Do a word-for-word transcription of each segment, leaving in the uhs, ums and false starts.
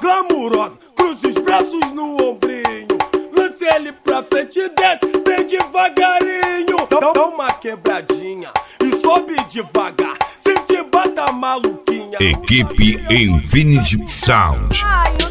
glamurosa, cruza os braços no ombrinho, lance ele pra frente e desce bem devagarinho. Dá, dá uma quebradinha e sobe devagar, sem te bata maluquinha. Equipe Infinity Sound.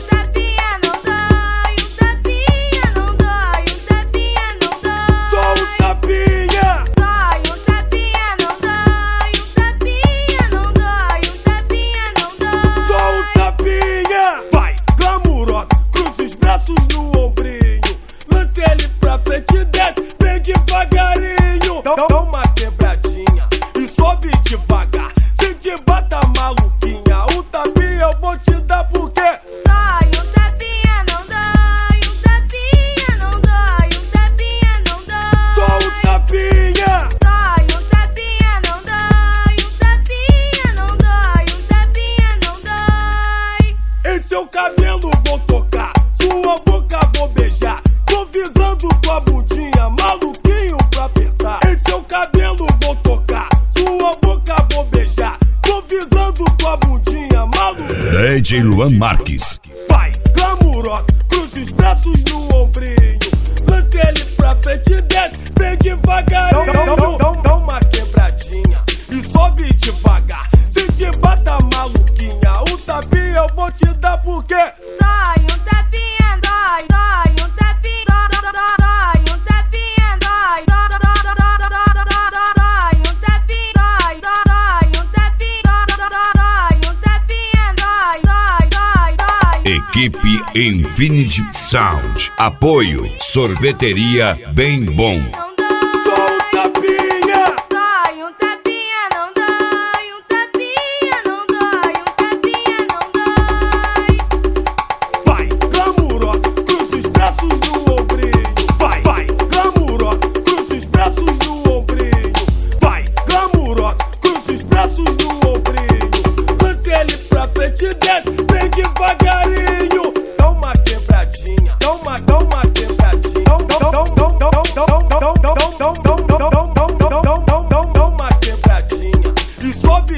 Dá uma quebradinha e sobe devagar, sem te bata maluquinha. O tapinha eu vou te dar porque dói, o tapinha não dói, o tapinha não dói, o tapinha não dói. Só o tapinha. Dói, o tapinha não dói, o tapinha não dói, o tapinha não dói. Em seu cabelo vou tocar, sua boca vou beijar, tô visando tua bundinha, maluquinho pra apertar. Em seu cabelo vou tocar, sua boca vou beijar, tô visando tua bundinha, maluquinho. D J Luan Marques. Vai, glamurosa, cruza os braços no ombrinho, lance ele pra frente e desce bem devagarinho. Dá, dá, dá, dá, dá uma quebradinha e sobe devagar, sem te bata maluquinha. O tapinha eu vou te dar porque dói, o tapinha dói, dói, o tapinha dói, dói, o tapinha dói, dói, dói, o tapinha dói, dói, o tapinha dói, o tapinha dói, dói, dói, dói. Equipe Infinity Sound. Apoio Sorveteria Bem Bom. só o tapinha. Dói, o tapinha não dói, o tapinha não dói, o tapinha não dói. Vai, glamurosa, cruza os braços no ombrinho. Vai, vai, glamurosa, cruza os braços no ombrinho. Vai, glamurosa, cruza os braços no ombrinho, lance ele pra frente e desce bem devagarinho. Dá uma quebradinha, dá uma, dá uma quebradinha. Dá, dá, dá, dá, dá, dá, dá, dá, dá, dá, dá, dá, dá, dá, dá uma quebradinha e sobe